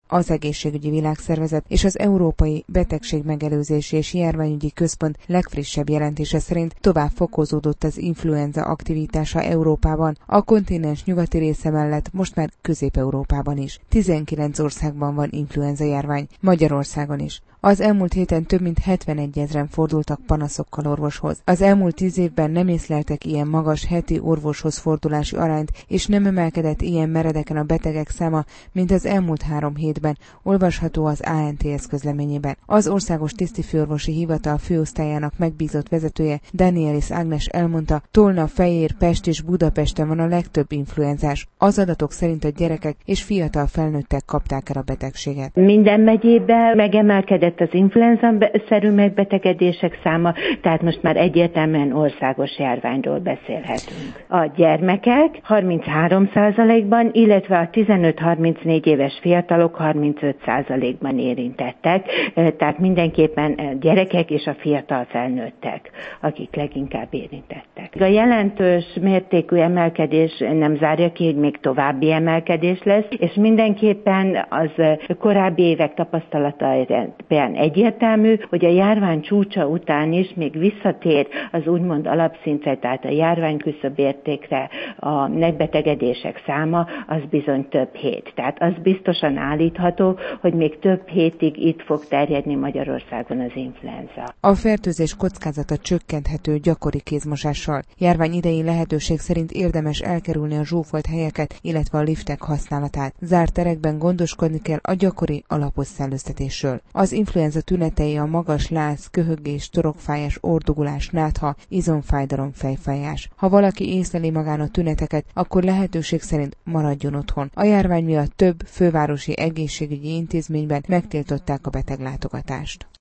Az Egészségügyi Világszervezet és az Európai Betegségmegelőzési és Járványügyi Központ legfrissebb jelentése szerint tovább fokozódott az influenza aktivitása Európában, a kontinens nyugati része mellett most már Közép-Európában is. 19 országban van influenza járvány, Magyarországon is. Az elmúlt héten több mint 71 000 fordultak panaszokkal orvoshoz. Az elmúlt 10 évben nem észleltek ilyen magas heti orvoshoz fordulási arányt, és nem emelkedett ilyen meredeken a betegek száma, mint az elmúlt 3 hétben, olvasható az ANTS közleményében. Az Országos Tisztifőorvosi Hivatal főosztályának megbízott vezetője, Danielis Ágnes elmondta, Tolna, Fejér, Pest és Budapesten van a legtöbb influenzás. Az adatok szerint a gyerekek és fiatal felnőttek kapták el a betegséget. Minden megyében megemelkedett az influenza-szerű megbetegedések száma, tehát most már egyértelműen országos járványról beszélhetünk. A gyermekek 33%-ban, illetve a 15-34 éves fiatalok 35%-ban érintettek, tehát mindenképpen gyerekek és a fiatal felnőttek, akik leginkább érintettek. A jelentős mértékű emelkedés nem zárja ki, hogy még további emelkedés lesz, és mindenképpen az korábbi évek tapasztalata egyértelmű, hogy a járvány csúcsa után is még visszatér az úgymond alapszintre, tehát a járvány küszöbértékre a megbetegedések száma, az bizony több hét. Tehát az biztosan állítható, hogy még több hétig itt fog terjedni Magyarországon az influenza. A fertőzés kockázata csökkenthető gyakori kézmosással. Járvány idején lehetőség szerint érdemes elkerülni a zsúfolt helyeket, illetve a liftek használatát. Zárt terekben gondoskodni kell a gyakori alapos szellőztetésről. Az influenza tünetei a magas láz, köhögés, torokfájás, ordugulás, nátha, izomfájdalom, fejfájás. Ha valaki észleli magán a tüneteket, akkor lehetőség szerint maradjon otthon. A járvány miatt több fővárosi egészségügyi intézményben megtiltották a beteglátogatást.